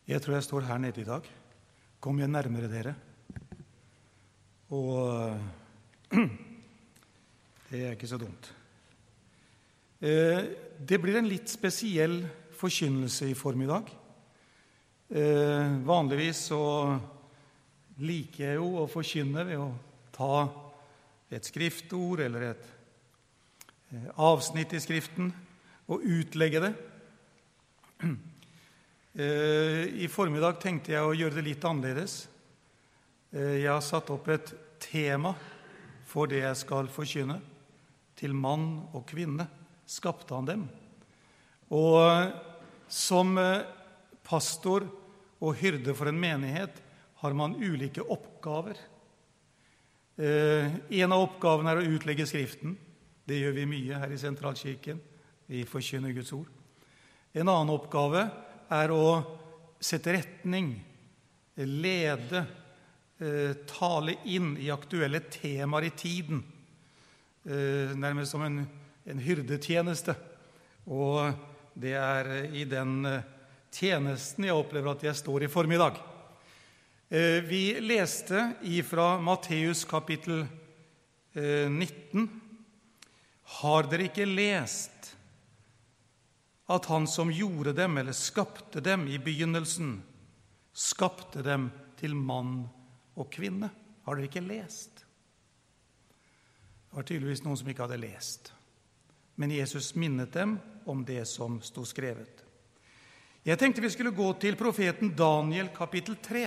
Jeg tror jeg står her nede i dag. Kom jeg nærmere dere. Og det er ikke så dumt. Det blir en litt spesiell forkynnelse i formiddag. Vanligvis så liker jeg jo å forkynne ved å ta et skriftord eller et avsnitt i skriften og utlegge det. I formiddag tenkte jeg å gjøre det litt annerledes. Jeg har satt opp et tema for det jeg skal forkynne. Til mann og kvinne skapte han dem. Og som pastor og hyrde for en menighet har man ulike oppgaver. En av oppgavene er å utlegge skriften. Det gjør vi mye her i Sentralkirken. Vi forkynner Guds ord. En annen oppgave er å sette retning, lede, tale inn i aktuelle temaer i tiden, nærmest som en hyrdetjeneste. Og det er i den tjenesten jeg opplever at jeg står i formiddag. Vi leste fra Matteus kapittel 19. Har dere ikke lest at han som gjorde dem, eller skapte dem i begynnelsen, skapte dem til mann og kvinne? Har dere ikke lest? Det var tydeligvis noen som ikke hadde lest. Men Jesus minnet dem om det som stod skrevet. Jeg tenkte vi skulle gå til profeten Daniel kapittel 3.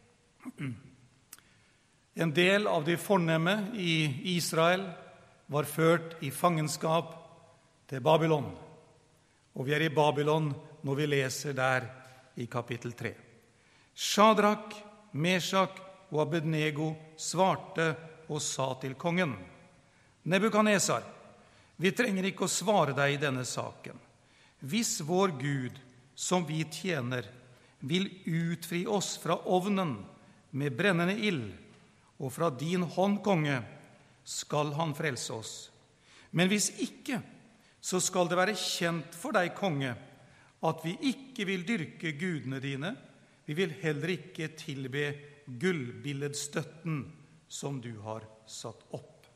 En del av de fornemme i Israel var ført i fangenskap til Babylon. Og vi er i Babylon når vi leser der i kapittel 3. Shadrak, Meshak og Abednego svarte og sa til kongen: Nebukadnesar, vi trenger ikke å svare deg i denne saken. Hvis vår Gud, som vi tjener, vil utfri oss fra ovnen med brennende ild, og fra din hånd, konge, skal han frelse oss. Men hvis ikke, så skal det være kjent for deg, konge, at vi ikke vil dyrke gudene dine. Vi vil heller ikke tilbe gullbilledstøtten som du har satt opp.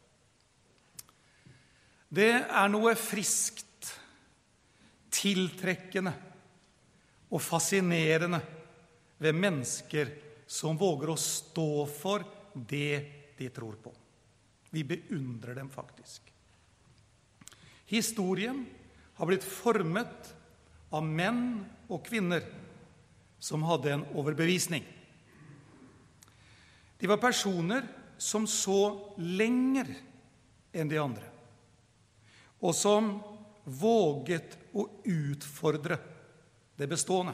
Det er noe friskt, tiltrekkende og fascinerende ved mennesker som våger å stå for det de tror på. Vi beundrer dem faktisk. Historien har blitt formet av menn og kvinner som hadde en overbevisning. De var personer som så lenger enn de andre, og som våget å utfordre det bestående.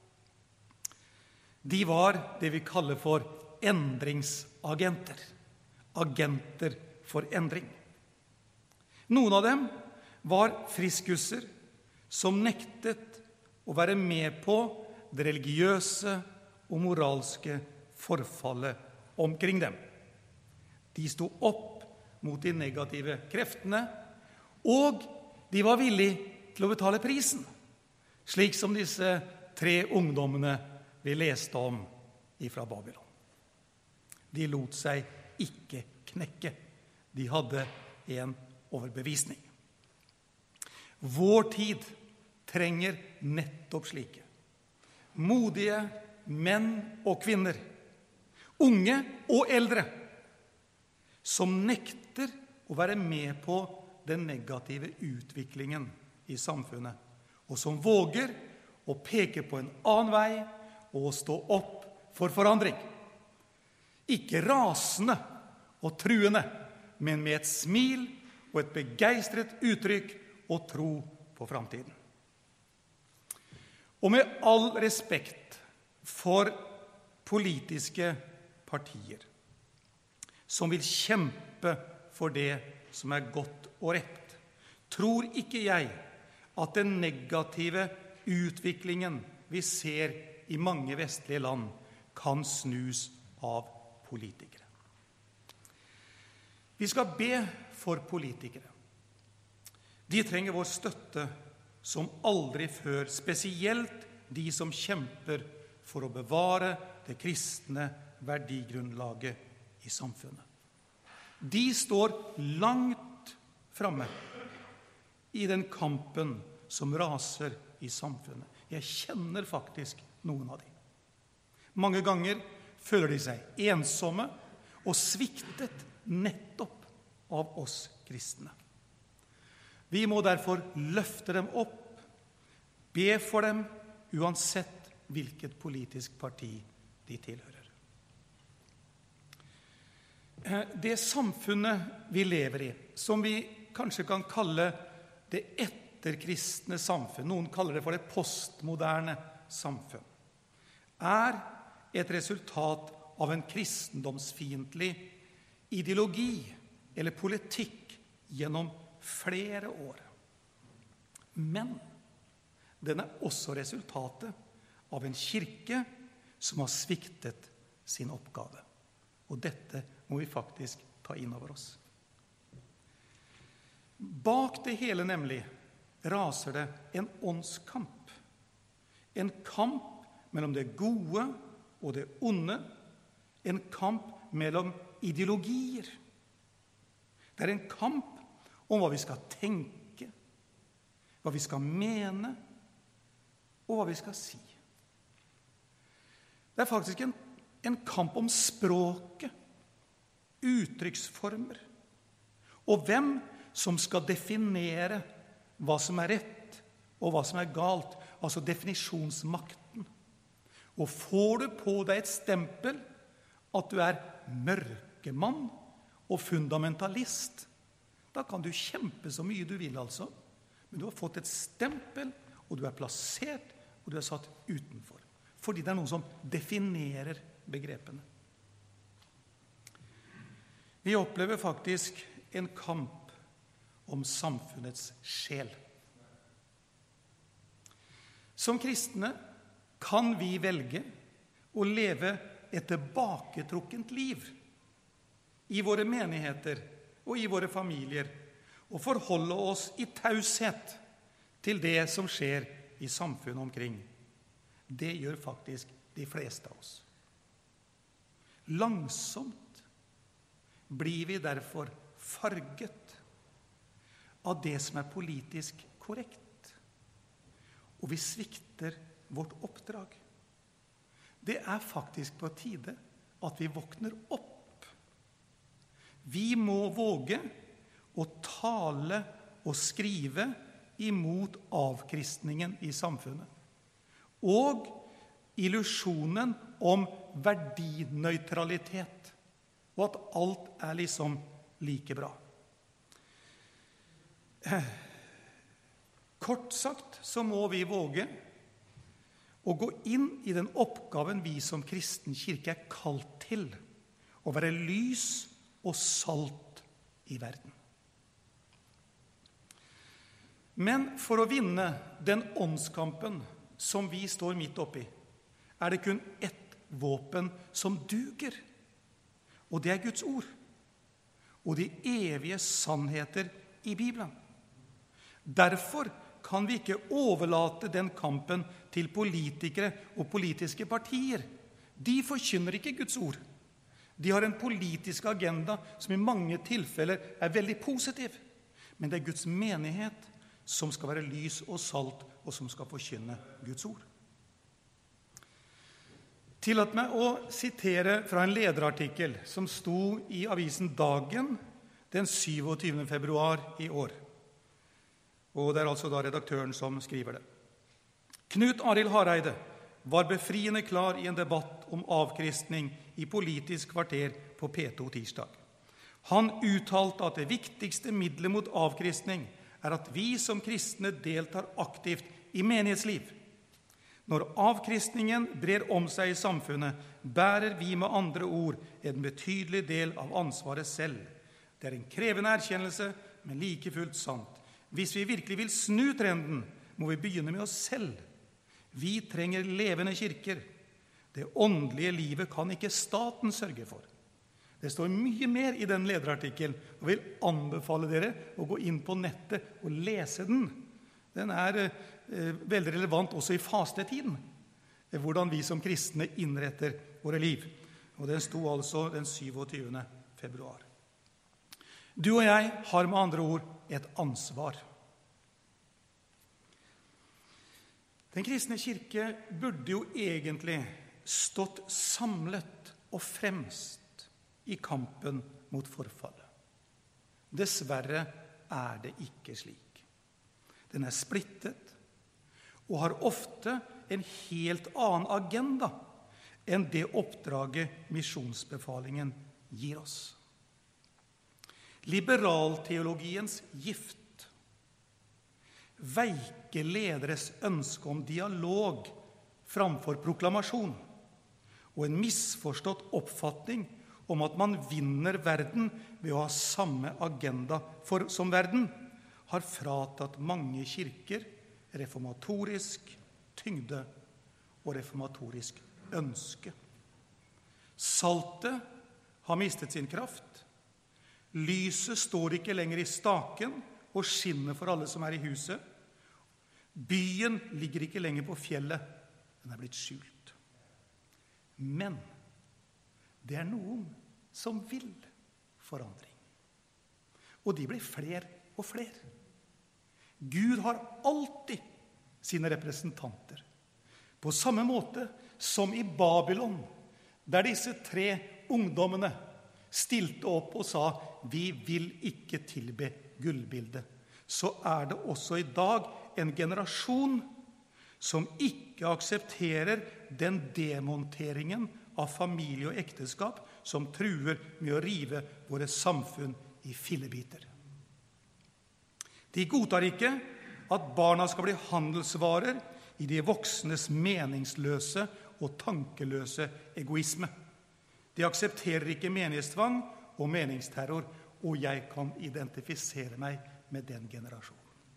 De var det vi kaller for endringsagenter. Agenter for endring. Noen av dem var friskusser som nektet å være med på det religiøse og moralske forfallet omkring dem. De sto opp mot de negative kreftene, og de var villige til å betale prisen, slik som disse 3 ungdommene vi leste om fra Babylon. De lot seg ikke knekke. De hadde en overbevisning. Vår tid trenger nettopp slike. Modige menn og kvinner, unge og eldre, som nekter å være med på den negative utviklingen i samfunnet, og som våger å peke på en annen vei og stå opp for forandring. Ikke rasende og truende, men med et smil og et begeistret uttrykk og tro på framtiden. Og med all respekt for politiske partier som vil kjempe for det som er godt og rett, tror ikke jeg at den negative utviklingen vi ser i mange vestlige land kan snus av politikere. Vi skal be for politikere. De trenger vår støtte som aldri før, spesielt de som kjemper for å bevare det kristne verdigrunnlaget i samfunnet. De står langt fremme i den kampen som raser i samfunnet. Jeg kjenner faktisk noen av dem. Mange ganger føler de seg ensomme og sviktet nettopp av oss kristne. Vi må derfor løfte dem opp, be for dem, uansett hvilket politisk parti de tilhører. Det samfunnet vi lever i, som vi kanskje kan kalle det etterkristne samfunn, noen kaller det for det postmoderne samfunn, er et resultat av en kristendomsfiendtlig ideologi eller politikk gjennom flere år. Men den er også resultatet av en kirke som har sviktet sin oppgave. Og dette må vi faktisk ta inn over oss. Bak det hele nemlig raser det en åndskamp. En kamp mellom det gode og det onde. En kamp mellom ideologier. Det er en kamp om hva vi skal tenke, hva vi skal mene, og hva vi skal si. Det er faktisk en kamp om språket, uttrykksformer, og hvem som skal definere hva som er rett og hva som er galt, altså definisjonsmakten. Og får du på deg et stempel at du er mørkemann og fundamentalist, da kan du kjempe så mye du vil altså, men du har fått et stempel, og du er plassert, og du er satt utenfor, fordi det er noen som definerer begrepene. Vi opplever faktisk en kamp om samfunnets sjel. Som kristne kan vi velge å leve et tilbaketrukkent liv i våre menigheter og i våre familier, og forholde oss i taushet til det som skjer i samfunnet omkring. Det gjør faktisk de fleste av oss. Langsomt blir vi derfor farget av det som er politisk korrekt, og vi svikter vårt oppdrag. Det er faktisk på tide at vi våkner opp. Vi må våge å tale og skrive imot avkristningen i samfunnet, og illusjonen om verdinøytralitet, og at alt er liksom like bra. Kort sagt så må vi våge å gå inn i den oppgaven vi som kristen kirke er kalt til, å være lys og salt i verden. Men for å vinne den åndskampen som vi står midt oppi, er det kun ett våpen som duger, og det er Guds ord, og de evige sannheter i Bibelen. Derfor kan vi ikke overlate den kampen til politikere og politiske partier. De forkynner ikke Guds ord. De har en politisk agenda som i mange tilfeller er veldig positiv. Men det er Guds menighet som skal være lys og salt, og som skal forkynne Guds ord. Tillat meg å sitere fra en lederartikkel som sto i avisen Dagen den 27. februar i år. Og det er altså da redaktøren som skriver det. Knut Arild Hareide var befriende klar i en debatt om avkristning i Politisk kvarter på P2 tirsdag. Han uttalte at det viktigste middelet mot avkristning er at vi som kristne deltar aktivt i menighetsliv. Når avkristningen brer om seg i samfunnet, bærer vi med andre ord en betydelig del av ansvaret selv. Det er en krevende erkjennelse, men like fullt sant. Hvis vi virkelig vil snu trenden, må vi begynne med oss selv. Vi trenger levende kirker. Det åndelige livet kan ikke staten sørge for. Det står mye mer i den lederartikkelen, og vil anbefale dere å gå inn på nettet og lese den. Den er veldig relevant også i fastetiden. hvordan vi som kristne innretter våre liv. Og den sto altså den 27. februar. Du og jeg har med andre ord et ansvar. Den kristne kirke burde jo egentlig stått samlet og fremst i kampen mot forfallet. Dessverre er det ikke slik. Den er splittet og har ofte en helt annen agenda enn det oppdraget misjonsbefalingen gir oss. Liberalteologiens gift, veike lederes ønske om dialog framfor proklamasjon, og en misforstått oppfatning om at man vinner verden ved å ha samme agenda som verden, har fratatt mange kirker reformatorisk tyngde og reformatorisk ønske. Saltet har mistet sin kraft. Lyset står ikke lenger i staken og skinner for alle som er i huset. Byen ligger ikke lenger på fjellet. Den er blitt skjult. Men det er noen som vil forandring. Og de blir fler og fler. Gud har alltid sine representanter. På samme måte som i Babylon, der disse 3 ungdommene stilte opp og sa, vi vil ikke tilbe gullbildet, så er det også i dag en generasjon som ikke aksepterer den demonteringen av familie og ekteskap som truer med å rive våre samfunn i fillebiter. De godtar ikke at barna skal bli handelsvarer i de voksnes meningsløse og tankeløse egoisme. De aksepterer ikke menighetstvang og meningsterror, og jeg kan identifisere meg med den generasjonen.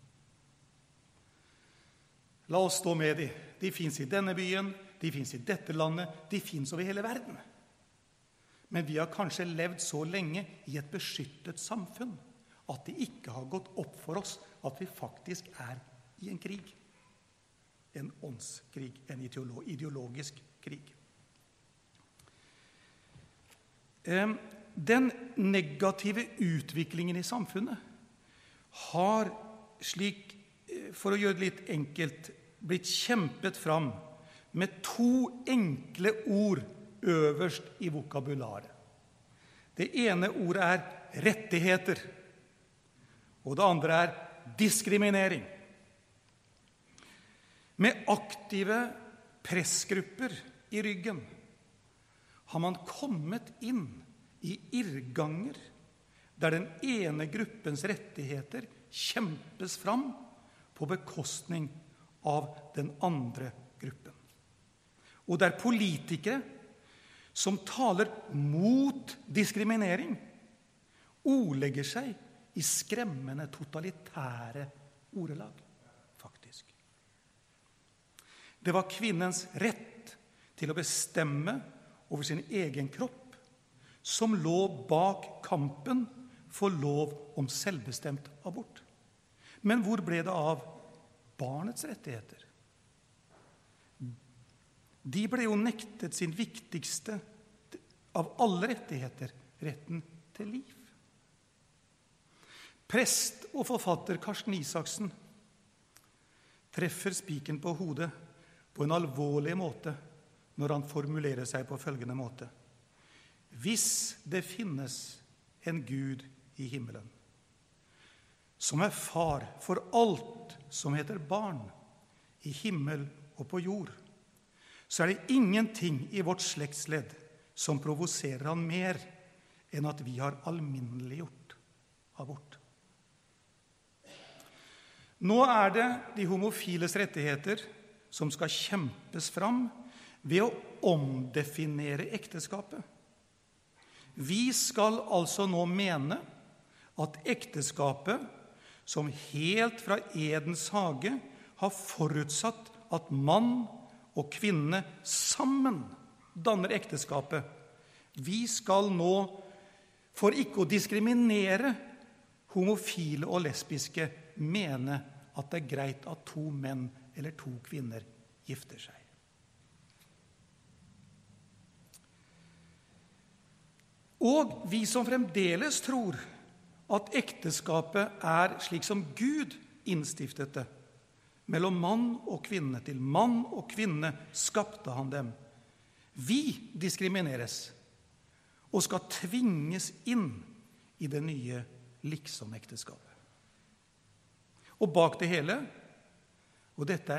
La oss stå med dem. De finnes i denne byen, de finnes i dette landet, de finnes over hele verden. Men vi har kanskje levd så lenge i et beskyttet samfunn at det ikke har gått opp for oss at vi faktisk er i en krig. En åndskrig, en ideologisk krig. Den negative utviklingen i samfunnet har, slik, for å gjøre det litt enkelt, blitt kjempet fram med 2 enkle ord øverst i vokabularet. Det ene ordet er rettigheter, og det andre er diskriminering. Med aktive pressgrupper i ryggen har man kommet inn i irrganger der den ene gruppens rettigheter kjempes fram på bekostning av den andre gruppen. Og der politikere som taler mot diskriminering ordlegger seg i skremmende totalitære ordelag, faktisk. Det var kvinnens rett til å bestemme over sin egen kropp som lå bak kampen for lov om selvbestemt abort. Men hvor ble det av barnets rettigheter? De ble jo nektet sin viktigste av alle rettigheter, retten til liv. Prest og forfatter Karsten Isaksen treffer spiken på hodet på en alvorlig måte når han formulerer seg på følgende måte. Hvis det finnes en Gud i himmelen, som er far for alt som heter barn, i himmel og på jord, så er det ingenting i vårt slektsledd som provoserer han mer enn at vi har alminneliggjort abort. Nå er det de homofiles rettigheter som skal kjempes fram ved å omdefinere ekteskapet. Vi skal altså nå mene at ekteskapet, som helt fra Edens hage har forutsatt at mann og kvinne sammen danner ekteskapet, vi skal nå, for ikke å diskriminere homofile og lesbiske, mene at det er greit at 2 menn eller 2 kvinner gifter seg. Og vi som fremdeles tror at ekteskapet er slik som Gud innstiftet det, mellom mann og kvinne, til mann og kvinne skapte han dem. Vi diskrimineres og skal tvinges inn i det nye liksom-ekteskapet. Og bak det hele, og dette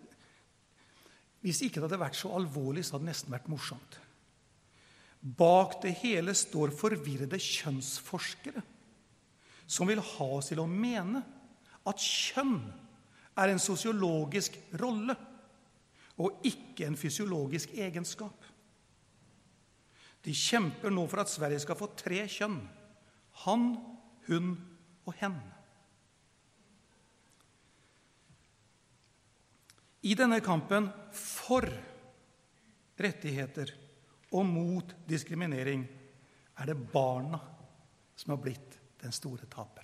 hvis ikke det hadde vært så alvorlig, så hadde det nesten vært morsomt. Bak det hele står forvirrede kjønnsforskere, som vil ha oss til å mene at kjønn er en sosiologisk rolle, og ikke en fysiologisk egenskap. De kjemper nå for at Sverige skal få 3 kjønn: han, hun og hen. I denne kampen for rettigheter og mot diskriminering er det barna som har blitt den store taperen.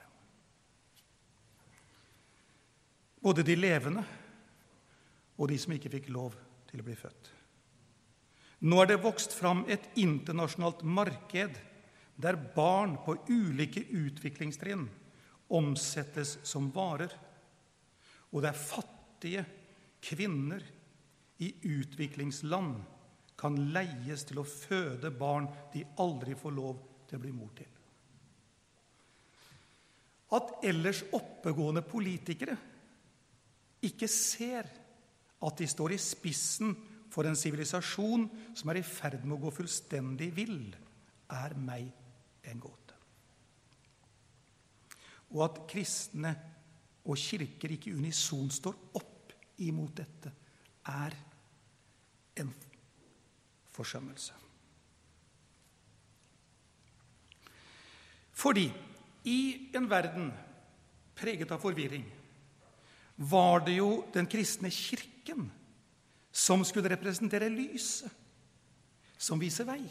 Både de levende og de som ikke fikk lov til å bli født. Nå er det vokst fram et internasjonalt marked der barn på ulike utviklingstrinn omsettes som varer, og der fattige kvinner i utviklingsland kan leies til å føde barn de aldri får lov til å bli mor til. At ellers oppegående politikere ikke ser at de står i spissen for en sivilisasjon som er i ferd med å gå fullstendig vill, er meg en gåte. Og at kristne og kirker ikke unison står opp imot dette, er en forsømmelse. Fordi i en verden preget av forvirring var det jo den kristne kirken som skulle representere lyset, som viser vei.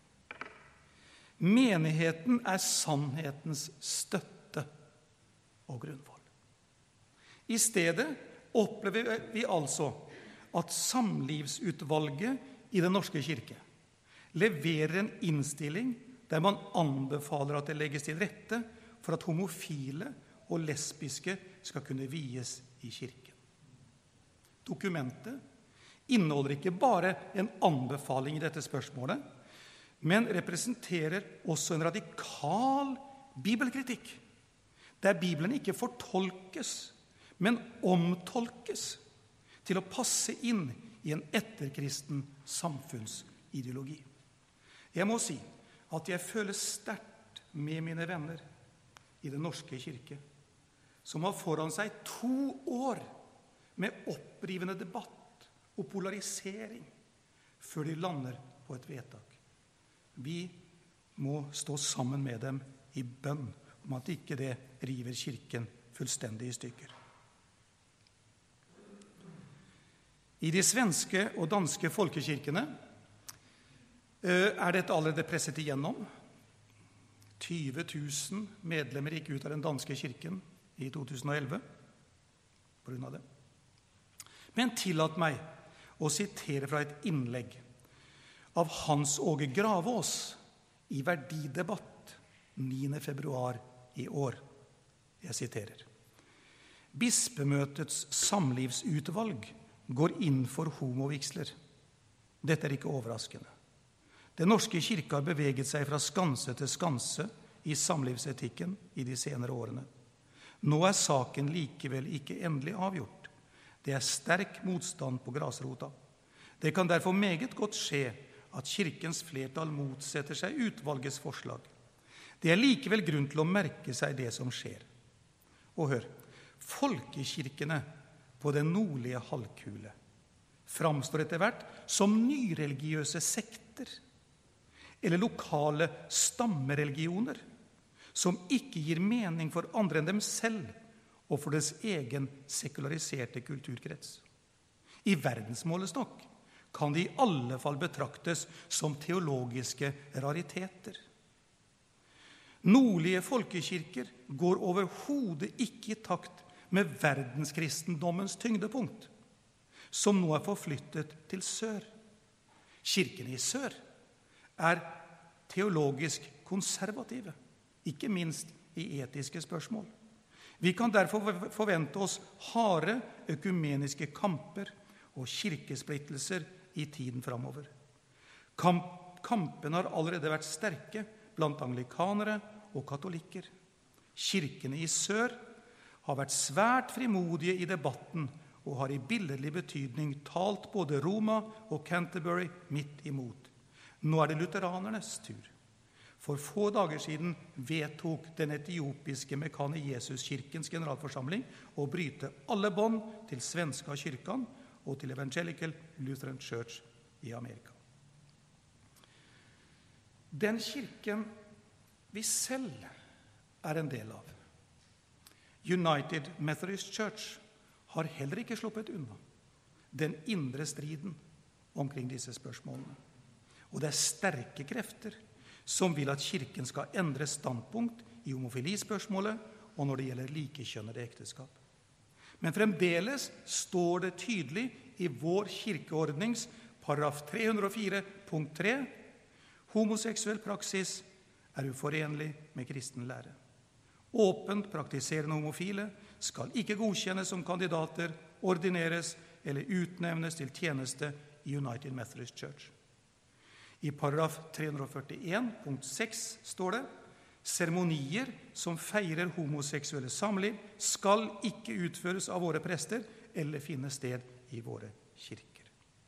Menigheten er sannhetens støtte og grunnvoll. I stedet opplever vi altså at samlivsutvalget i Den norske kirke leverer en innstilling der man anbefaler at det legges til rette for at homofile og lesbiske skal kunne vies i kirken. Dokumentet inneholder ikke bare en anbefaling i dette spørsmålet, men representerer også en radikal bibelkritikk, der Bibelen ikke fortolkes, men omtolkes til å passe inn i en etterkristen samfunnsideologi. Jeg må si at jeg føler sterkt med mine venner i Den norske kirke, som har foran seg 2 år med opprivende debatt og polarisering før de lander på et vedtak. Vi må stå sammen med dem i bønn om at ikke det river kirken fullstendig i stykker. I de svenske og danske folkekirkene er dette allerede presset igjennom. 20 000 medlemmer gikk ut av den danske kirken i 2011 på grunn av det. Men tillat meg å sitere fra et innlegg av Hans Åge Gravås i Verdidebatt 9. februar i år. Jeg siterer: Bispemøtets samlivsutvalg går inn for homovigsler. Dette er ikke overraskende. Den norske kirke har beveget seg fra skanse til skanse i samlivsetikken i de senere årene. Nå er saken likevel ikke endelig avgjort. Det er sterk motstand på grasrota. Det kan derfor meget godt skje at kirkens flertall motsetter seg utvalgets forslag. Det er likevel grunn til å merke seg det som skjer. Og hør, folkekirkene på den nordlige halvkule framstår etter hvert som nyreligiøse sekter eller lokale stammereligioner som ikke gir mening for andre enn dem selv og for deres egen sekulariserte kulturkrets. I verdensmålestokk kan de i alle fall betraktes som teologiske rariteter. Nordlige folkekirker går overhodet ikke i takt med verdenskristendommens tyngdepunkt, som nå er forflyttet til sør. Kirken i sør er teologisk konservative, ikke minst i etiske spørsmål. Vi kan derfor forvente oss harde økumeniske kamper og kirkesplittelser i tiden fremover. Kampene har allerede vært sterke blant anglikanere og katolikker. Kirkene i sør har vært svært frimodige i debatten og har i billedlig betydning talt både Roma og Canterbury midt imot. Nå er det lutheranernes tur. For få dager siden vedtok den etiopiske Mekane Jesus-kirkens generalforsamling å bryte alle bånd til svenska kyrkan og til Evangelical Lutheran Church i Amerika. Den kirken vi selv er en del av, United Methodist Church, har heller ikke sluppet unna den indre striden omkring disse spørsmålene. Og det er sterke krefter som vil at kirken skal endre standpunkt i homofilispørsmålet og når det gjelder likekjønnede ekteskap. Men fremdeles står det tydelig i vår kirkeordnings paragraf 304.3: homoseksuell praksis er uforenlig med kristen lære. Åpent praktiserende homofile skal ikke godkjennes som kandidater, ordineres eller utnevnes til tjeneste i United Methodist Church. I paragraf 341.6 står det: seremonier som feirer homoseksuelle samliv skal ikke utføres av våre prester eller finne sted i våre kirker.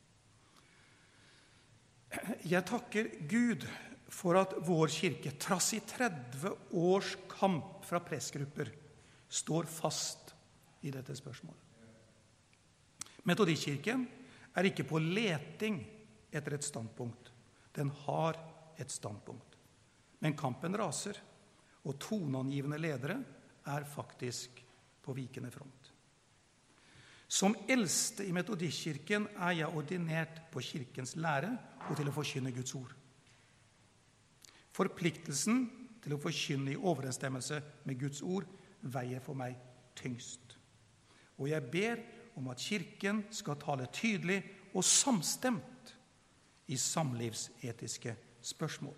Jeg takker Gud for at vår kirke, trass i 30 års kamp fra pressgrupper, står fast i dette spørsmålet. Metodistkirken er ikke på leting etter et standpunkt. Den har et standpunkt. Men kampen raser, og toneangivende ledere er faktisk på vikende front. Som eldste i metodistkirken er jeg ordinert på kirkens lære og til å forkynne Guds ord. Forpliktelsen til å forkynne i overensstemmelse med Guds ord veier for meg tyngst. Og jeg ber om at kirken skal tale tydelig og samstemt i samlivsetiske spørsmål.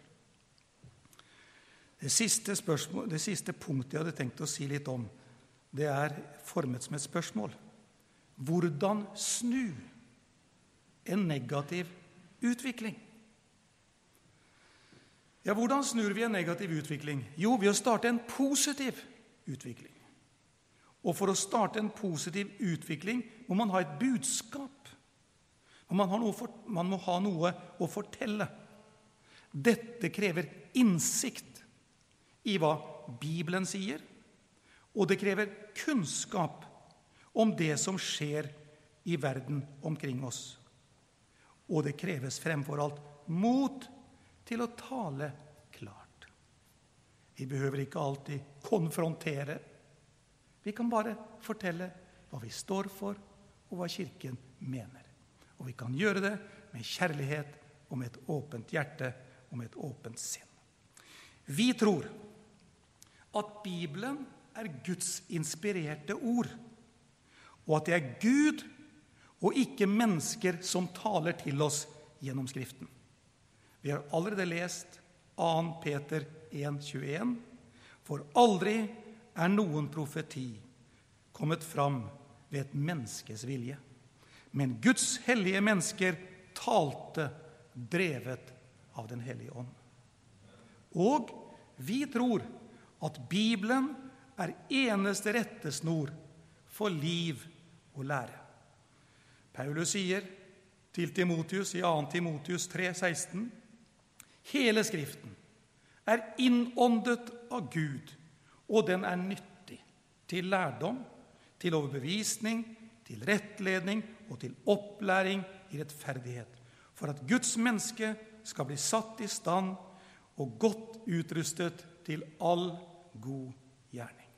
Det siste punktet jeg hadde tenkt å si litt om, det er formet som et spørsmål. Hvordan snu en negativ utvikling? Ja, hvordan snur vi en negativ utvikling? Jo, ved å starte en positiv utvikling. Og for å starte en positiv utvikling må man ha et budskap. Og man må ha noe å fortelle. Dette krever innsikt i hva Bibelen sier, og det krever kunnskap om det som skjer i verden omkring oss. Og det kreves fremfor alt mot til å tale klart. Vi behøver ikke alltid konfrontere. Vi kan bare fortelle hva vi står for, og hva kirken mener. Og vi kan gjøre det med kjærlighet og med et åpent hjerte og med et åpent sinn. Vi tror at Bibelen er Guds inspirerte ord, og at det er Gud og ikke mennesker som taler til oss gjennom Skriften. Vi har allerede lest 2. Peter 1,21. For aldri er noen profeti kommet fram ved et menneskes vilje. Men Guds hellige mennesker talte drevet av den hellige ånd. Og vi tror at Bibelen er eneste rettesnor for liv og lære. Paulus sier til Timotheus i 2. Timotheus 3,16: hele Skriften er innåndet av Gud, og den er nyttig til lærdom, til overbevisning, til rettledning og til opplæring i rettferdighet, for at Guds menneske skal bli satt i stand og godt utrustet til all god gjerning.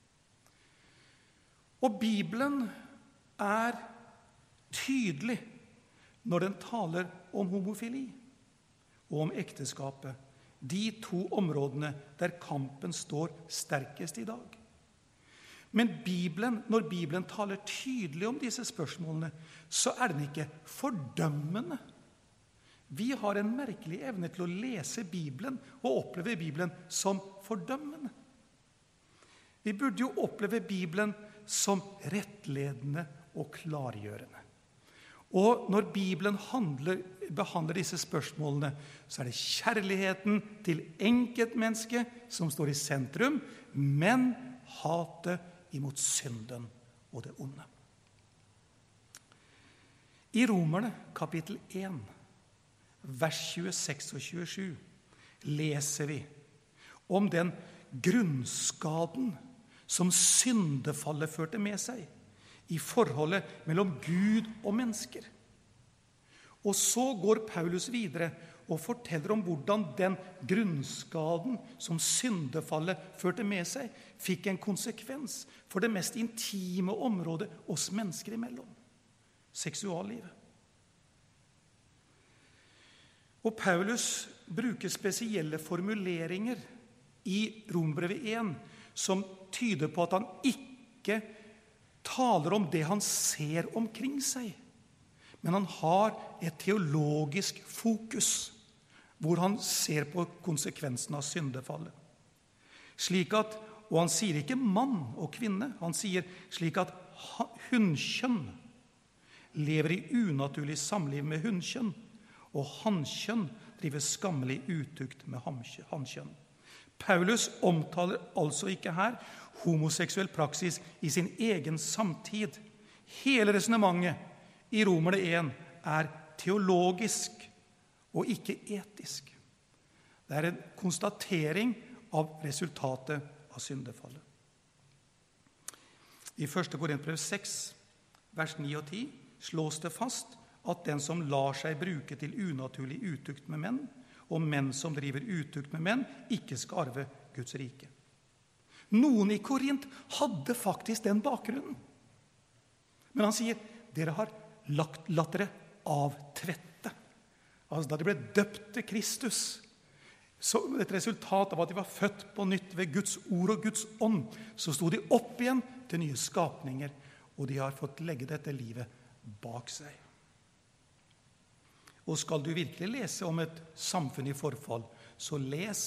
Og Bibelen er tydelig når den taler om homofili og om ekteskapet, de to områdene der kampen står sterkest i dag. Men når Bibelen taler tydelig om disse spørsmålene, så er den ikke fordømmende. Vi har en merkelig evne til å lese Bibelen og oppleve Bibelen som fordømmende. Vi burde jo oppleve Bibelen som rettledende og klargjørende. Og når Bibelen behandler disse spørsmålene, så er det kjærligheten til enkeltmennesket som står i sentrum, men hatet imot synden og det onde. I Romerne kapittel 1, vers 26 og 27, leser vi om den grunnskaden som syndefallet førte med seg i forholdet mellom Gud og mennesker. Og så går Paulus videre og forteller om hvordan den grunnskaden som syndefallet førte med seg, fikk en konsekvens for det mest intime området oss mennesker imellom, seksuallivet. Og Paulus bruker spesielle formuleringer i Romerbrevet 1 som tyder på at han ikke taler om det han ser omkring seg, men han har et teologisk fokus hvor han ser på konsekvensen av syndefallet. Slik at, og han sier ikke mann og kvinne, han sier slik at hunnkjønn lever i unaturlig samliv med hunnkjønn, og hannkjønn driver skammelig utukt med hannkjønn. Paulus omtaler altså ikke her homoseksuell praksis i sin egen samtid. Hele resonemanget i Romerne 1 er teologisk og ikke etisk. Det er en konstatering av resultatet av syndefallet. I 1. Korinterbrev 6, vers 9 og 10, slås det fast at den som lar seg bruke til unaturlig utukt med menn, og menn som driver utukt med menn, ikke skal arve Guds rike. Noen i Korint hadde faktisk den bakgrunnen. Men han sier, dere har latt dere avtvette. Altså da de ble døpt til Kristus, så et resultat av at de var født på nytt ved Guds ord og Guds ånd, så sto de opp igjen til nye skapninger, og de har fått legge dette livet bak seg. Og skal du virkelig lese om et samfunn i forfall, så les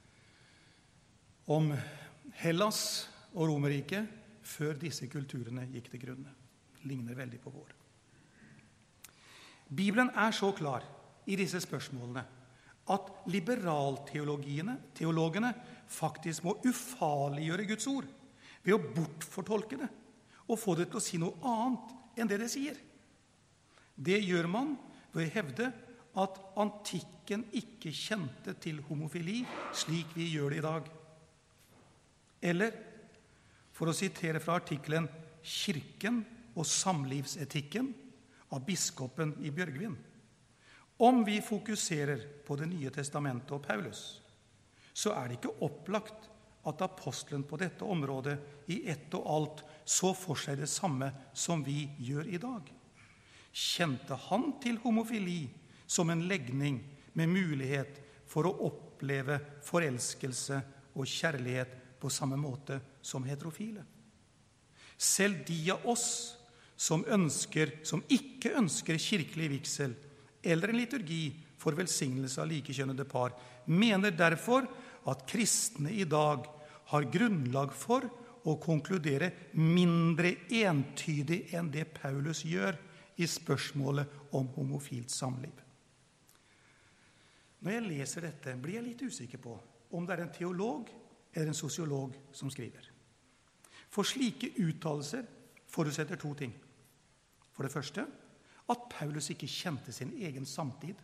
om Hellas og Romerriket før disse kulturene gikk til grunne. Det ligner veldig på vår. Bibelen er så klar i disse spørsmålene at liberalteologene faktisk må ufarliggjøre Guds ord ved å bortfortolke det og få det til å si noe annet enn det det sier. Det gjør man ved å hevde at antikken ikke kjente til homofili slik vi gjør det i dag. Eller, for å sitere fra artikkelen «Kirken og samlivsetikken» av biskopen i Bjørgvin. Om vi fokuserer på det nye testamentet og Paulus, så er det ikke opplagt at apostelen på dette området i ett og alt så for seg det samme som vi gjør i dag. Kjente han til homofili som en legning med mulighet for å oppleve forelskelse og kjærlighet på samme måte som heterofile? Selv de av oss som ikke ønsker kirkelig vigsel eller en liturgi for velsignelse av likekjønnede par, mener derfor at kristne i dag har grunnlag for å konkludere mindre entydig enn det Paulus gjør i spørsmålet om homofilt samliv. Når jeg leser dette, blir jeg litt usikker på om det er en teolog eller en sosiolog som skriver. For slike uttalelser forutsetter to ting. For det første, at Paulus ikke kjente sin egen samtid.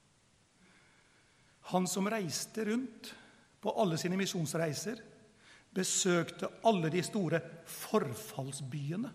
Han som reiste rundt på alle sine misjonsreiser, besøkte alle de store forfallsbyene.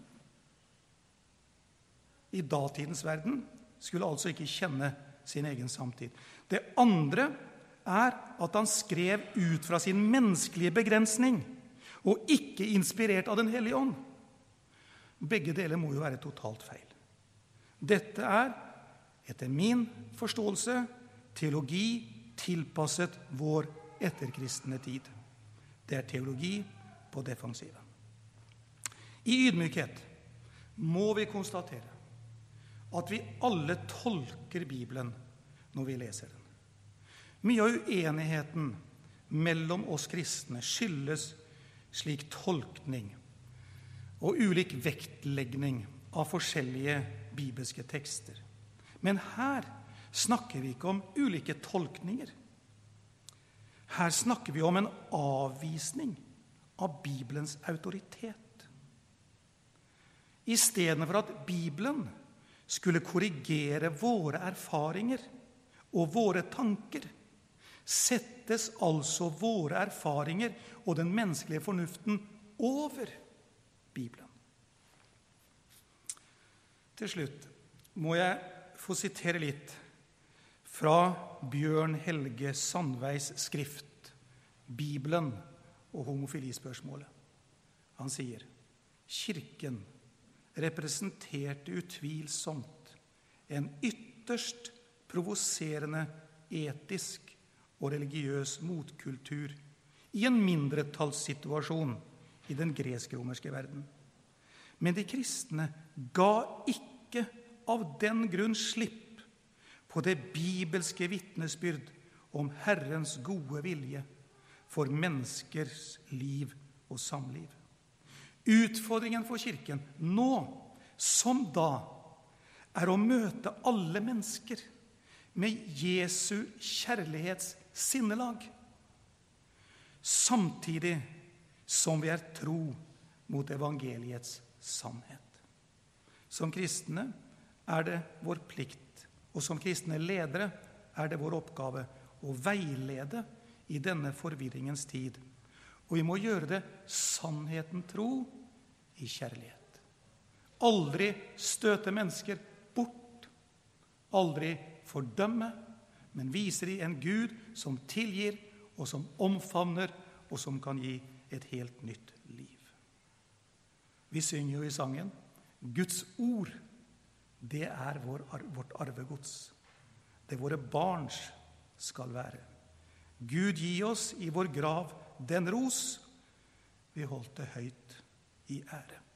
I datidens verden skulle altså ikke kjenne sin egen samtid. Det andre er at han skrev ut fra sin menneskelige begrensning, og ikke inspirert av den hellige ånd. Begge deler må jo være totalt feil. Dette er, etter min forståelse, teologi tilpasset vår etterkristne tid. Det er teologi på defensiven. I ydmykhet må vi konstatere at vi alle tolker Bibelen når vi leser den. Mye av uenigheten mellom oss kristne skyldes slik tolkning og ulik vektlegging av forskjellige bibelske tekster. Men her snakker vi ikke om ulike tolkninger. Her snakker vi om en avvisning av Bibelens autoritet. I stedet for at Bibelen skulle korrigere våre erfaringer og våre tanker, settes altså våre erfaringer og den menneskelige fornuften over Bibelen. Til slutt må jeg få sitere litt fra Bjørn Helge Sandveis skrift, Bibelen og homofilispørsmålet. Han sier: Kirken representerte utvilsomt en ytterst provoserende etisk og religiøs motkultur i en mindretallssituasjon i den gresk-romerske verden. Men de kristne ga ikke av den grunn slipp på det bibelske vitnesbyrd om Herrens gode vilje for menneskers liv og samliv. Utfordringen for kirken nå, som da, er å møte alle mennesker med Jesu kjærlighetssinnelag, samtidig som vi er tro mot evangeliets sannhet. Som kristne er det vår plikt, og som kristne ledere er det vår oppgave å veilede i denne forvirringens tid. Og vi må gjøre det sannheten tro i kjærlighet. Aldri støte mennesker bort, aldri fordømme, men vise de en Gud som tilgir og som omfavner og som kan gi et helt nytt liv. Vi synger jo i sangen: Guds ord, det er vårt arvegods. Det våre barns skal være. Gud gi oss i vår grav den ros vi holdt det høyt i ære.